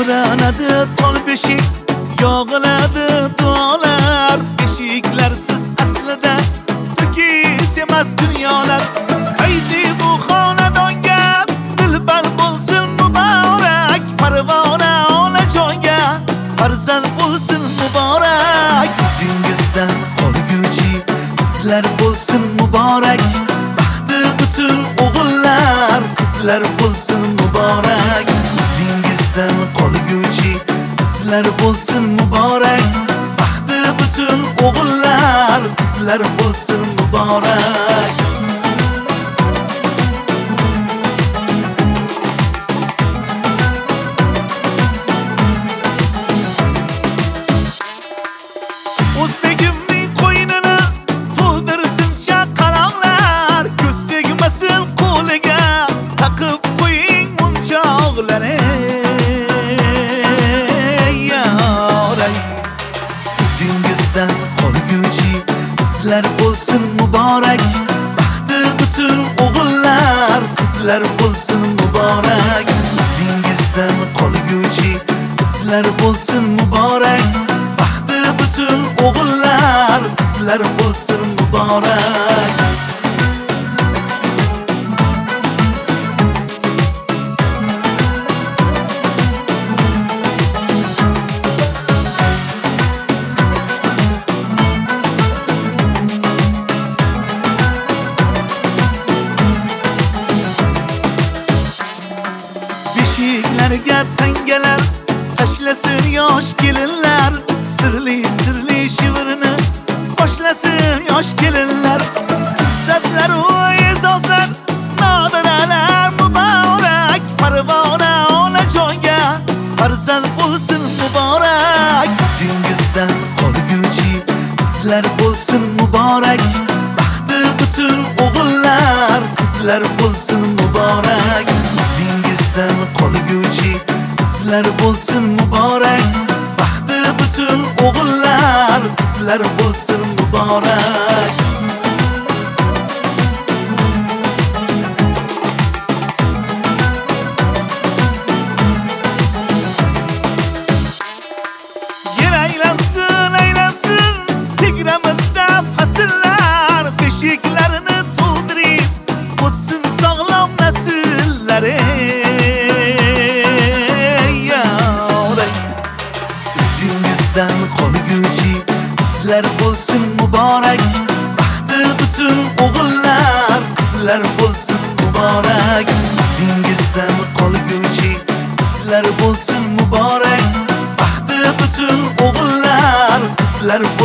Tebranadi tol beshik, yog'iladi duolar. Beshiklarsiz aslida to'kis emas dunyolar. Fayzli bu xonadonga dilbar bo'lsin muborak. Parvona onajonga farzand bo'lsin muborak. Izingizdan qolguchi qizlar bo'lsin muborak. Baxti butun o'g'illar qizlar bo'lsin muborak. Izingizdan qolguchi qizlar bo'lsin muborak. Baxti butun o'g'illar qizlar bo'lsin muborak. O'zbegimning qo'ynini to'ldirsin chaqaloqlar. Ko'z tegmasin qo'liga taqib qo'ying munchoqlarni. Izingizdan qolguchi qizlar bo'lsin muborak. Baxti butun o'g'illar qizlar bo'lsin muborak. Izingizdan qolguchi qizlar bo'lsin muborak. Baxti butun o'g'illar qizlar bo'lsin muborak. Beshiklarga tangalar tashlasin yosh kelinlar. Sirli sirli shivirini boshlasin yosh kelinlar. Izzatlar va e'zozlar nodiralar muborak. Parvona onajonga farzand bo'lsin muborak. Izingizdan qolguchi qizlar bo'lsin muborak. Baxti butun o'g'illar qizlar bo'lsin muborak. Izingizdan qolguchi qizlar bo'lsin muborak. Baxti butun o'g'illar qizlar bo'lsin muborak. Yer aylansin aylansin tegramizda fasllar. Beshiklarini to'ldirib bo'lsin sog'lom nasllari. Izingizdan qolguchi qizlar bo'lsin muborak. Baxti butun o'g'illar qizlar bo'lsin muborak. Izingizdan qolguchi qizlar bo'lsin muborak. Baxti butun o'g'illar qizlar